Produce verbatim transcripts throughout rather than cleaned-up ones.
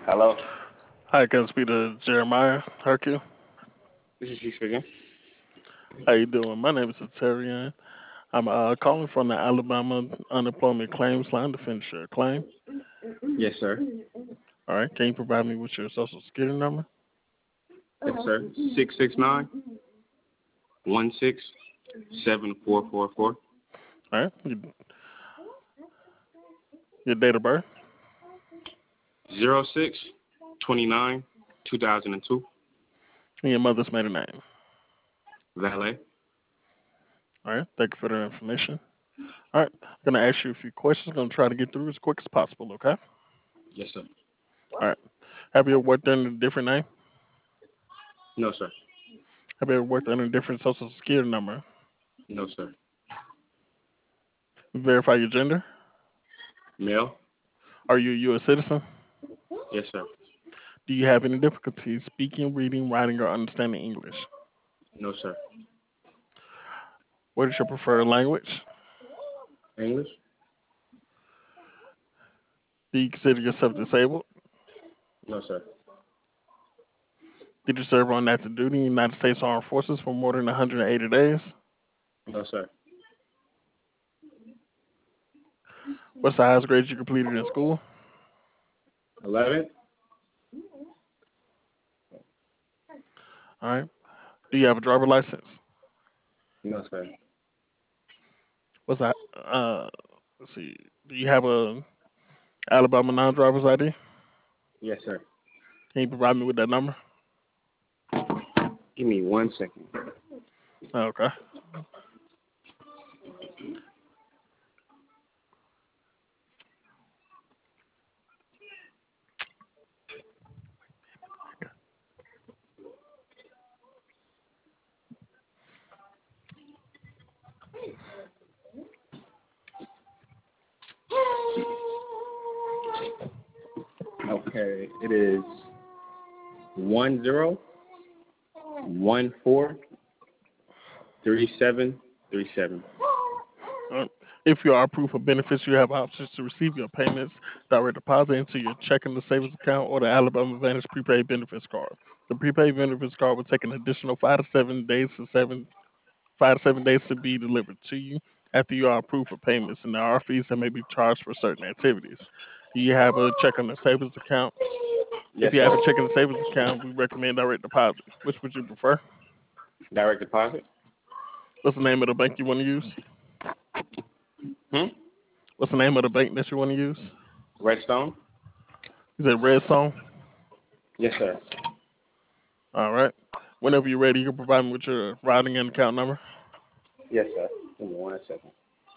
Hello, Hi, can I speak to Jeremiah Hercule? this is you speaking. How you doing? My name is Satarian. I'm uh, calling from the Alabama Unemployment Claims Line to finish your claim. Yes, sir. All right, can you provide me with your social security number? Yes, sir. Six six nine one six seven four four four All right, your, your date of birth. zero six twenty nine two thousand and two. And your mother's maiden name. Valet. All right, thank you for the information. All right, I'm gonna ask you a few questions. I'm gonna try to get through as quick as possible. Okay. Yes, sir. All right. Have you ever worked under a different name? No, sir. Have you ever worked under a different social security number? No, sir. Verify your gender. Male. Are you a U S citizen? Yes, sir. Do you have any difficulties speaking, reading, writing, or understanding English? No, sir. What is your preferred language? English. Do you consider yourself disabled? No, sir. Did you serve on active duty in the United States Armed Forces for more than one hundred eighty days? No, sir. What's the highest grade you completed in school? Eleven. All right. Do you have a driver license? No, sir. What's that? Uh, let's see. Do you have a Alabama non-driver's I D? Yes, sir. Can you provide me with that number? Give me one second. Okay. Okay, it is one zero one four three seven three seven. All right. If you are approved for benefits, you have options to receive your payments direct deposit into your checking or savings account or the Alabama Advantage prepaid benefits card. The prepaid benefits card will take an additional five to seven days to seven five to seven days to be delivered to you after you are approved for payments, and there are fees that may be charged for certain activities. Do you have a checking or savings account? If Yes, you have sir. a checking or savings account, we recommend direct deposit. Which would you prefer? Direct deposit. What's the name of the bank you want to use? Hmm. What's the name of the bank that you want to use? Redstone. Is it Redstone? Yes, sir. All right. Whenever you're ready, you can provide me with your routing and account number. Yes, sir. Give me one second.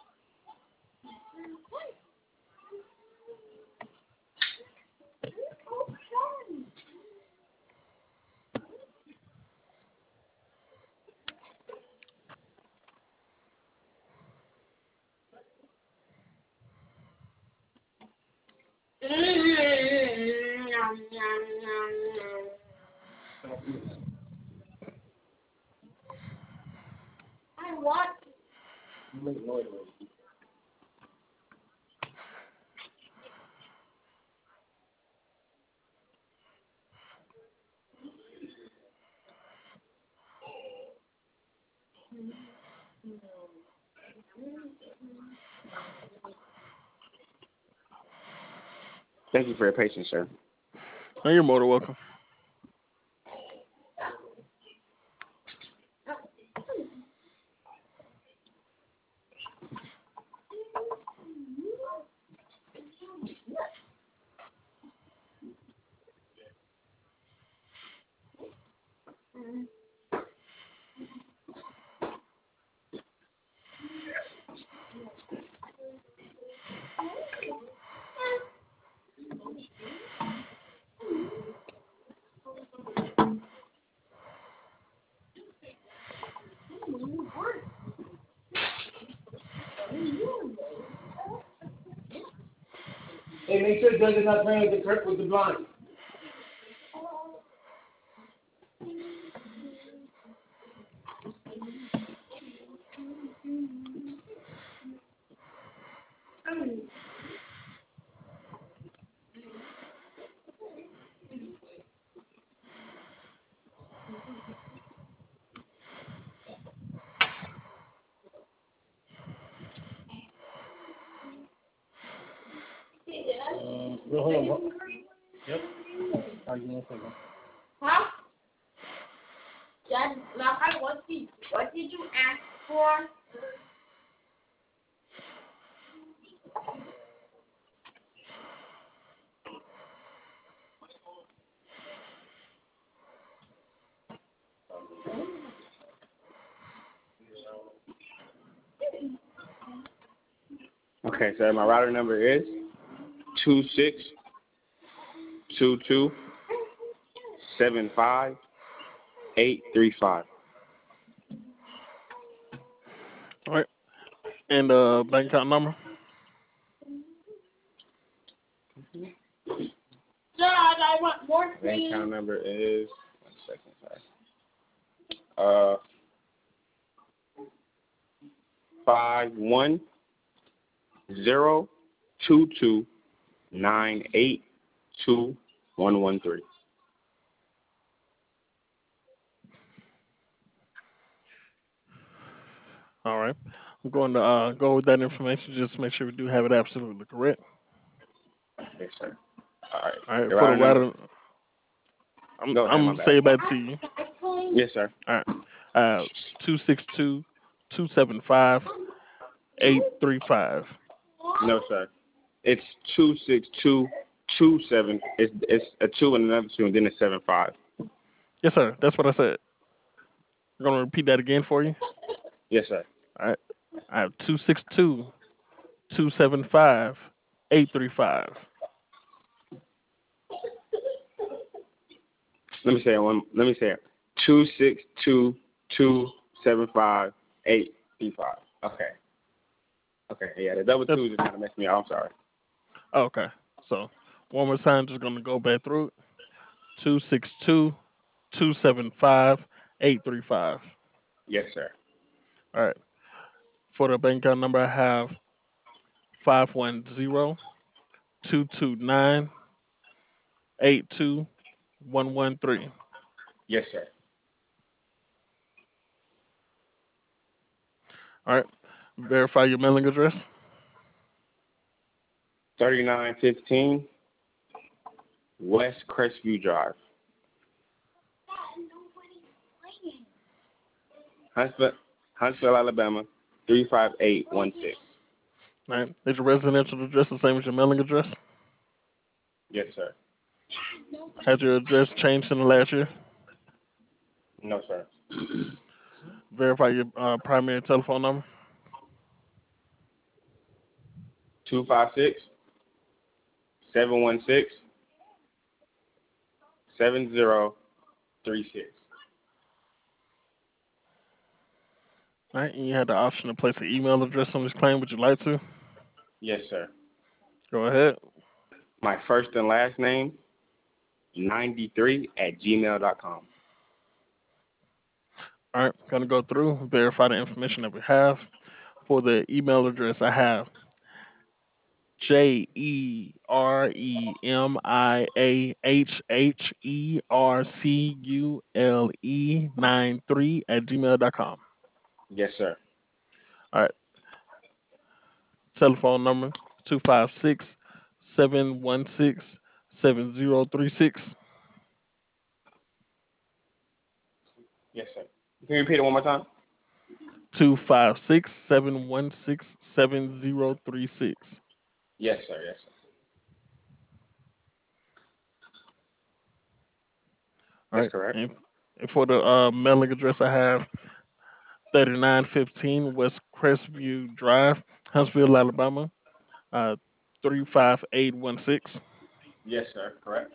Thank you for your patience, sir. Oh, you're more than welcome. Hey, make sure Doug is not playing with the with the blind. hold on. Hold. Yep. All right, give me one second. Huh? Dad, now what did what did you ask for? Okay, so my router number is two six two two seven five eight three five. All right. And uh, bank account number? Dad, I want more Bank cream. account number is one second, sorry. Uh, five one zero two two nine eight two one one three. All right. I'm going to uh, go with that information just to make sure we do have it absolutely correct. Yes, sir. All right. All right. Your For the router number? router, I'm, Go ahead, I'm my going to bad. say it back to you. Yes, sir. All right. Uh, two six two two seven five eight three five. No, sir. It's two six two two seven. It's it's a two and another two, and then it's seven five. Yes, sir. That's what I said. I'm going to repeat that again for you. Yes, sir. All right. I have two six two two seven five eight three five. Let me say it one. Let me say it. Two six two two seven five eight three five. Okay. Okay. Yeah, the double two just kind of messed me up. I'm sorry. Okay. So one more time, just going to go back through it. Two six two two seven five eight three five. Yes, sir. All right. For the bank account number, I have five one zero two two nine eight two one one three. Yes, sir. All right. Verify your mailing address. Thirty-nine fifteen West Crestview Drive, Huntsville, Huntsville, Alabama, three five eight one six. All right. Is your residential address the same as your mailing address? Yes, sir. Has your address changed in the last year? No, sir. Verify your uh, primary telephone number. Two five six seven one six seven zero three six. All right. And you had the option to place an email address on this claim. Would you like to? Yes, sir. Go ahead. My first and last name, ninety-three at gmail dot com. All right. Going to go through, verify the information that we have. For the email address, I have J E R E M I A H H E R C U L E nine three at gmail dot com. Yes, sir. All right. Telephone number two five six seven one six seven zero three six. Yes, sir. Can you repeat it one more time? two five six seven one six seven zero three six. Yes, sir. Yes, sir. All That's right. correct. And, and for the uh, mailing address, I have thirty-nine fifteen West Crestview Drive, Huntsville, Alabama, uh, three five eight one six. Yes, sir. Correct.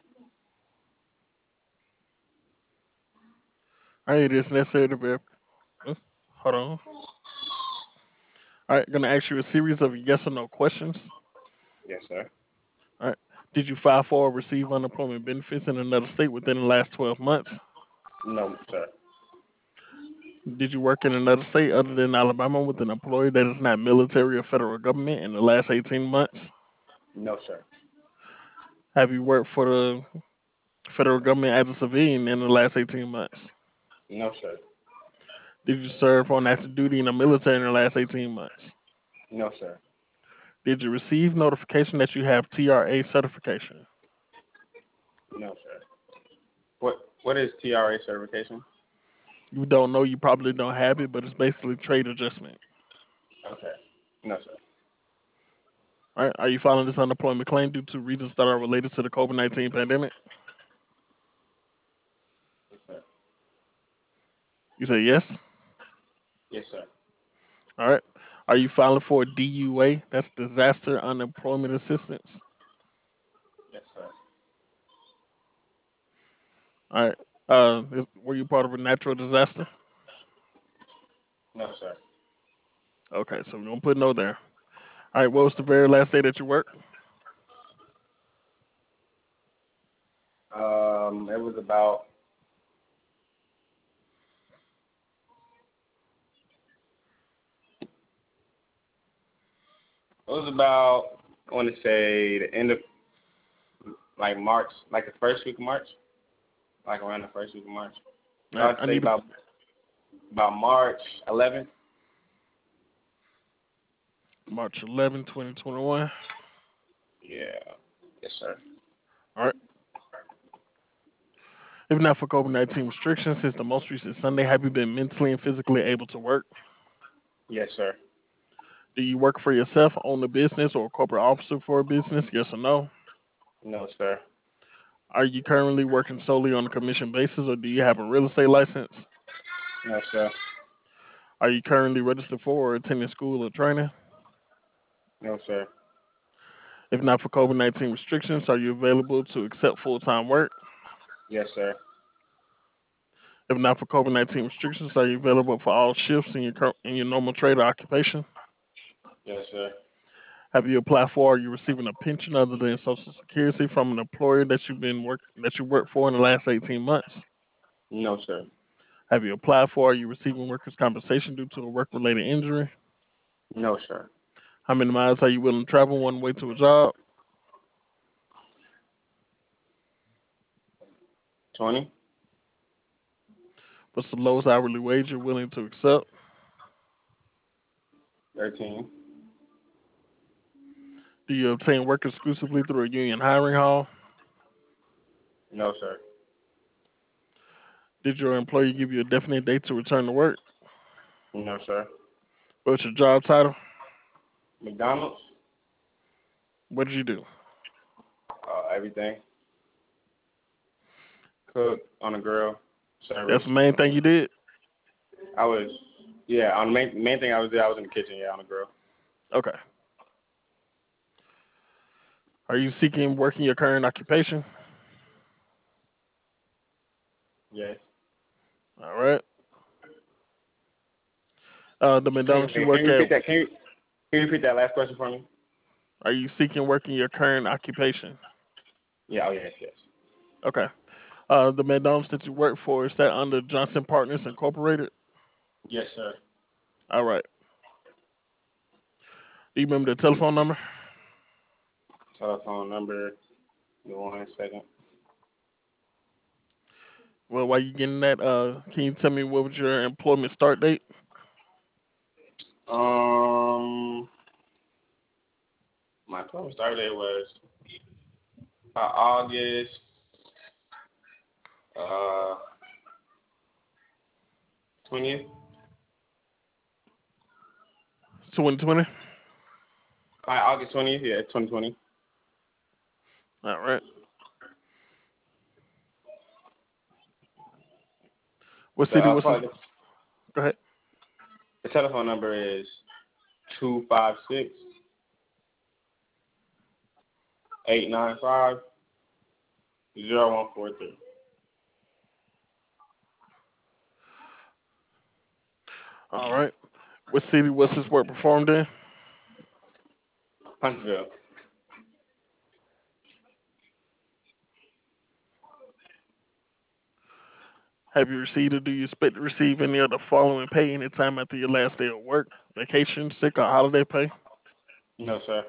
All right, it is necessary to verify. uh, Hold on. All right, going to ask you a series of yes or no questions. Yes, sir. All right. Did you file for or receive unemployment benefits in another state within the last twelve months? No, sir. Did you work in another state other than Alabama with an employer that is not military or federal government in the last eighteen months? No, sir. Have you worked for the federal government as a civilian in the last eighteen months? No, sir. Did you serve on active duty in the military in the last eighteen months? No, sir. Did you receive notification that you have T R A certification? No, sir. What What is T R A certification? You don't know, you probably don't have it, but it's basically trade adjustment. Okay. No, sir. All right. Are you filing this unemployment claim due to reasons that are related to the COVID nineteen pandemic? Yes, sir. You say yes. Yes, sir. All right. Are you filing for D U A? That's disaster unemployment assistance. Yes, sir. All right. Uh, is, were you part of a natural disaster? No, sir. Okay, so we don't put no there. All right. What was the very last day that you worked? Um, it was about it was about I want to say the end of like March, like the first week of March, like around the first week of March. So All right. I'd I say need to, about about March eleventh. March eleventh, twenty twenty-one. Yeah. Yes, sir. All right. If not for COVID nineteen restrictions, since the most recent Sunday, have you been mentally and physically able to work? Yes, sir. Do you work for yourself, own a business, or a corporate officer for a business? Yes or no? No, sir. Are you currently working solely on a commission basis, or do you have a real estate license? No, sir. Are you currently registered for or attending school or training? No, sir. If not for COVID nineteen restrictions, are you available to accept full time work? Yes, sir. If not for COVID nineteen restrictions, are you available for all shifts in your cur- in your normal trade or occupation? Yes, sir. Have you applied for or are you receiving a pension other than Social Security from an employer that you've been work that you worked for in the last eighteen months? No, sir. Have you applied for or are you receiving workers' compensation due to a work related injury? No, sir. How many miles are you willing to travel one way to a job? Twenty. What's the lowest hourly wage you're willing to accept? Thirteen. Do you obtain work exclusively through a union hiring hall? No, sir. Did your employer give you a definite date to return to work? No, sir. What's your job title? McDonald's. What did you do? Uh, everything. Cook on a grill. Service. That's the main thing you did? I was. Yeah. On the main main thing I was there, I was in the kitchen. Yeah, on the grill. Okay. Are you seeking work in your current occupation? Yes. All right. Uh, the Can you, McDonald's you can work you at, repeat that? Can you can you repeat that last question for me? are you seeking work in your current occupation? Yeah. Oh, yes. Yes. Okay. Uh, the McDonald's that you work for, is that under Johnson Partners Incorporated? Yes, sir. All right. Do you remember the telephone number? Telephone number. Give me one second. Well, while you getting that, uh, can you tell me what was your employment start date? Um, my total start date was uh, August uh twentieth. twenty twenty. Uh, August twentieth. Yeah, twenty twenty. All right. What The city uh, was this? call- Go ahead. the telephone number is two five six eight nine five zero one four three. All right. What city was this work performed in? Huntsville. Have you received or do you expect to receive any of the following pay anytime after your last day of work? Vacation, sick, or holiday pay? No, sir.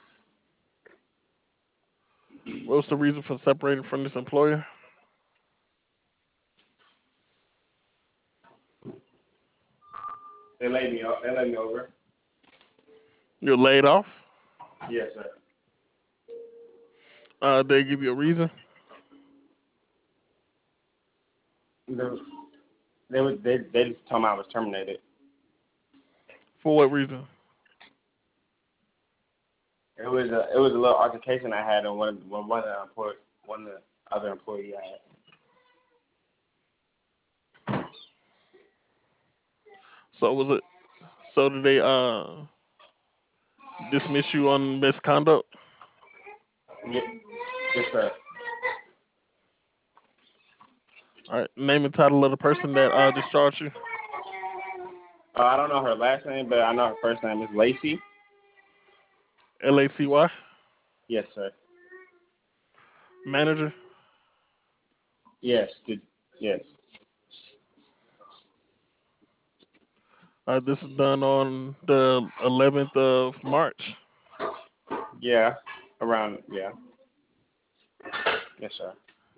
What was the reason for separating from this employer? They laid me off. They laid me over. You're laid off? Yes, sir. Uh, they give you a reason? The, they was they they just told me I was terminated. For what reason? It was a it was a little altercation I had on one one one of the employee one of the other employee I had. So was it? So did they uh dismiss you on misconduct? Yes, yes, sir. All right. Name and title of the person that uh discharged you. Uh, I don't know her last name, but I know her first name is Lacey. L A C Y. Yes, sir. Manager. Yes, did, yes. Uh, this is done on the eleventh of March. Yeah, around, yeah. Yes, sir.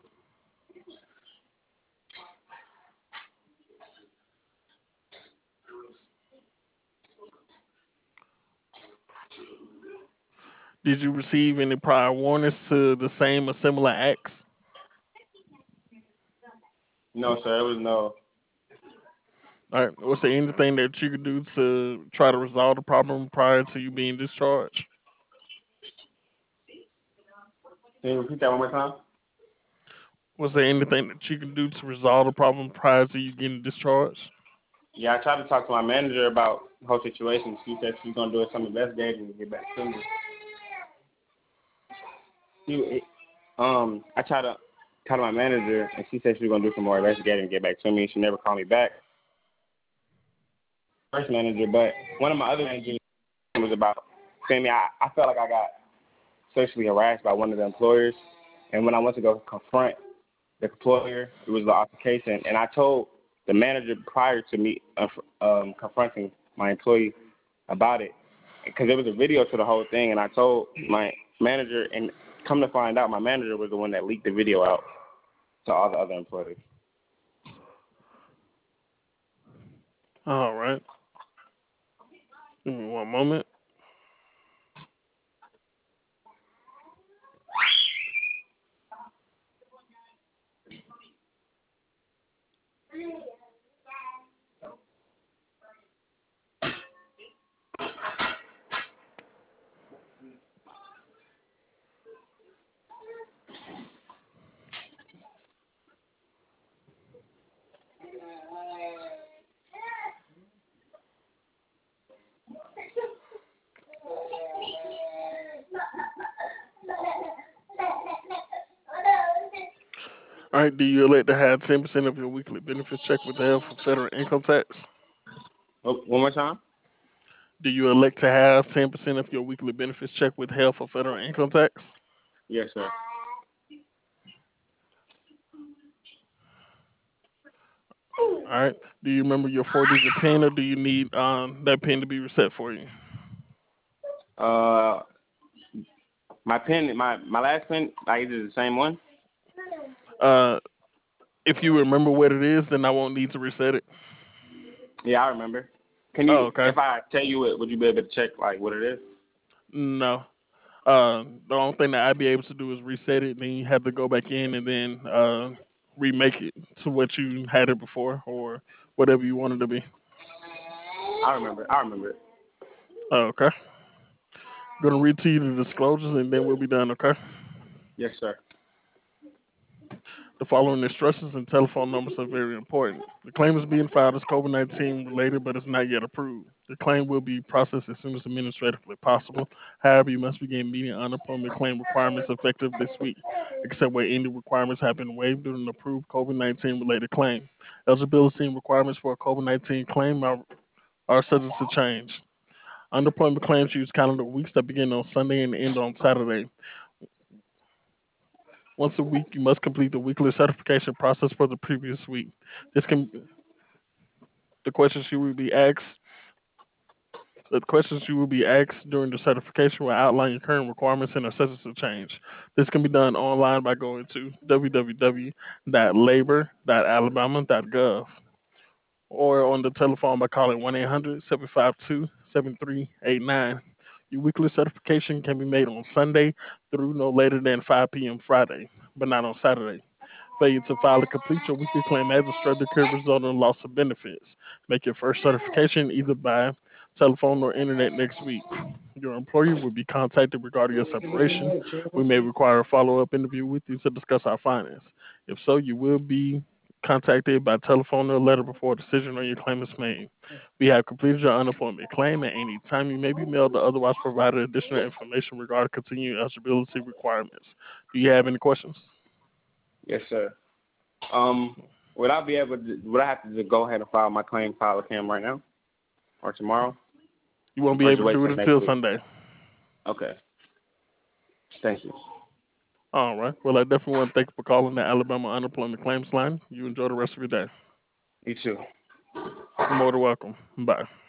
Did you receive any prior warnings to the same or similar acts? No, sir, it was no. All right. Was there anything that you could do to try to resolve the problem prior to you being discharged? Can you repeat that one more time? Was there anything that you could do to resolve the problem prior to you getting discharged? Yeah, I tried to talk to my manager about the whole situation. She said she's going to do some investigating and get back to me. She, um, I tried to talk to my manager, and she said she was going to do some more investigating and get back to me. She never called me back. First manager, but one of my other managers was about saying me. I, I felt like I got sexually harassed by one of the employers, and when I went to go confront the employer, it was the altercation, and I told the manager prior to me uh, um, confronting my employee about it, because there was a video to the whole thing, and I told my manager, and come to find out, my manager was the one that leaked the video out to all the other employees. All right. Give me one moment. All right. Do you elect to have ten percent of your weekly benefits check withheld for federal income tax? Oh, one more time? Do you elect to have ten percent of your weekly benefits check withheld for federal income tax? Yes, sir. All right. Do you remember your four-digit PIN, or do you need um, that PIN to be reset for you? Uh, my pen, my my last pen, like is it the same one? Uh, if you remember what it is, then I won't need to reset it. Yeah, I remember. Can Oh, you, okay. if I tell you it, would you be able to check like what it is? No. Uh, the only thing that I'd be able to do is reset it. Then you have to go back in and then uh, remake it to what you had it before, or whatever you want it to be. I remember. I remember it. Oh, okay. I'm gonna read to you the disclosures, and then we'll be done. Okay. Yes, sir. The following instructions and telephone numbers are very important. The claim is being filed as COVID nineteen related, but is not yet approved. The claim will be processed as soon as administratively possible. However, you must begin meeting unemployment claim requirements effective this week, except where any requirements have been waived due to an approved COVID nineteen related claim. Eligibility and requirements for a COVID nineteen claim are, are subject to change. Unemployment claims use calendar weeks that begin on Sunday and end on Saturday. Once a week, you must complete the weekly certification process for the previous week. This can the questions you will be asked. The questions you will be asked during the certification will outline your current requirements and are subject to change. This can be done online by going to w w w dot labor dot alabama dot gov or on the telephone by calling one eight hundred seven five two seven three eight nine. Your weekly certification can be made on Sunday through no later than five p.m. Friday, but not on Saturday. Failure to file and complete your weekly claim as a strategy could result in loss of benefits. Make your first certification either by telephone or internet next week. Your employer will be contacted regarding your separation. We may require a follow-up interview with you to discuss our findings. If so, you will be contacted by telephone or letter before a decision on your claim is made. We have completed your unemployment claim at any time. You may be mailed or otherwise provided additional information regarding continuing eligibility requirements. Do you have any questions? Yes, sir. Um, would I be able to, would I have to just go ahead and file my claim, file a claim right now or tomorrow? You won't be Or just able to wait do till it next until week? Sunday. Okay. Thank you. All right. Well, I definitely want to thank you for calling the Alabama Unemployment Claims Line. You enjoy the rest of your day. You too. You're more than welcome. Bye.